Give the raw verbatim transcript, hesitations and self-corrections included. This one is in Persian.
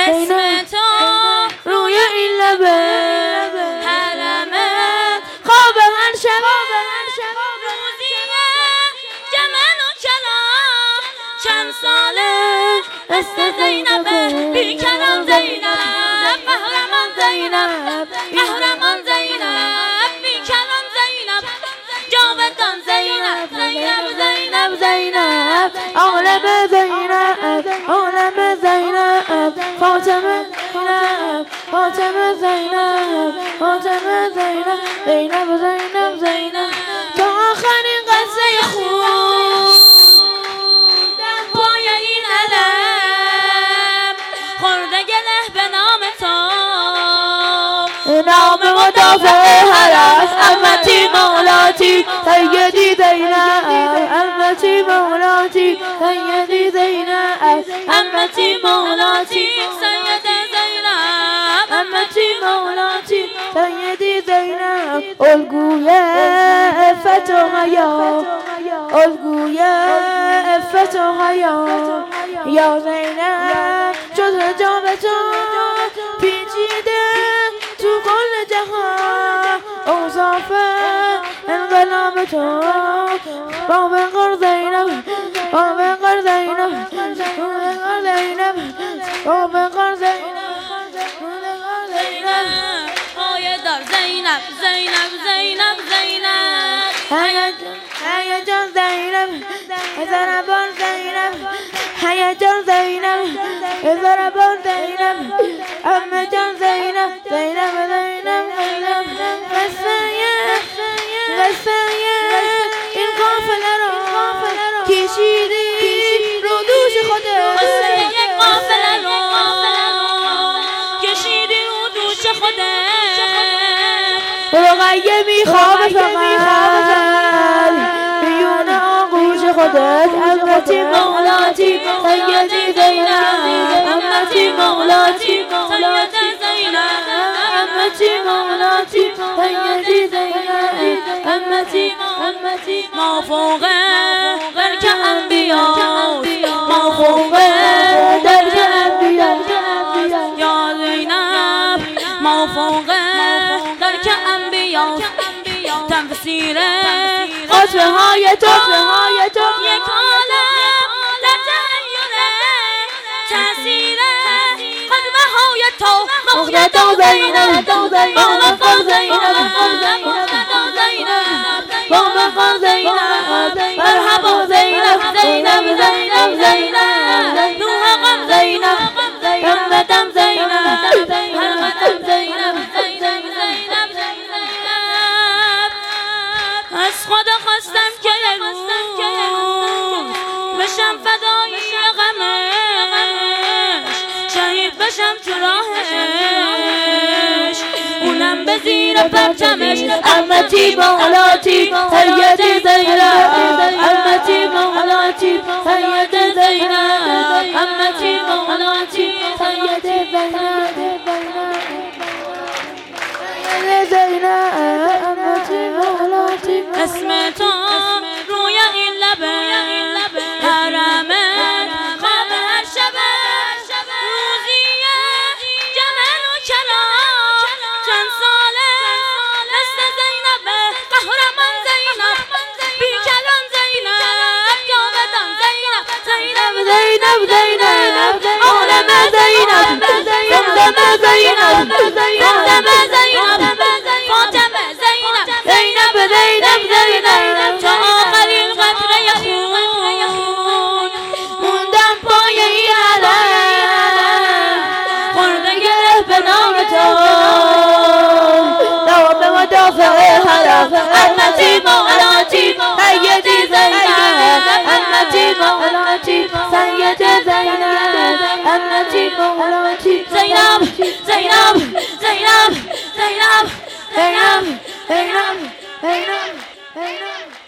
اسم تو روی این لبه حرمت خواب هر شب روزیه جمال و کلام چند ساله مثل زینبه بیکران زینب قهرمان زینب قهرمان زینب بیکران زینب جاودان زینب زینب زینب زینب عالم زینب عالم زینب فاطمه زینب فاطمه زینب فاطمه زینب زینب زینب زینب تا آخرین قصه خوب در پای این علم خورده گله به نام تو نام مدافع حرس امتی مولاتی سیدی زینب امتی مولاتی سیدی زینب امتی مولاتی سید زینب امتی مولاتی سیدی زینب الگوی عفت و حیا الگوی عفت و حیا یا زینب جز حجاب تو پیچیده تو کل جهان اوصاف انقلاب تو با بقر زینب با بقر زینب با بقر زینب با بقر زینب آیه دار زینب زینب زینب زینب هیجان زینب ضربان زینب هیجان زینب ضربان زینب امه جان زینب زینب زینب زینب قصه قصه این قافله رو کشیدی رو دوش خودت قصه یک قافله رو کشیدی رو دوش خودت رقیه میخواب فقط بیون آغوش خودت امتی مولاتی سیدی زینب امتی مولاتی سید زینب امتی مولاتی سیدی زینب امتی امتی ما فوق درک انبیا ما فوق درک انبیا یا زینب ما فوق درک انبیا تفسیر خطبه های تو یک عالم در تحیره تأثیر خطبه های تو مقتدا زینب با مقام زینب مقتدا زینب با مقام زینب مرحبا زینب زینب زینب زینب نوح غم زینب دم دم زینب هر قدم زینب زینب زینب زینب از خدا خواستم که یه روز بشم فدایی غمش شهید بشم تو راهش اونم به زیر پرچمش امتی مولاتی سید زینب امتی مولاتی سید زینب امتی مولاتی سید زینب زینب امتی مولاتی اسم تو روی این لبه حرمت خواب هر شبه روزیه جمال و کلام چند ساله مثل زینبه قهرمان زینب بیکران زینب جاودان زینب زینب زینب زینب عالم زینب زمزم زینب زمزم زینب فاطمه زینب زینب زینب زینب تا آخرین قطره خون موندم پای این علم خورده گره به نام تو نام مدافع حرم امتی مولاتی سیدی زینب امتی مولاتی سید زینب امتی مولاتی زینب زینب زینب زینب زینب زینب زینب زینب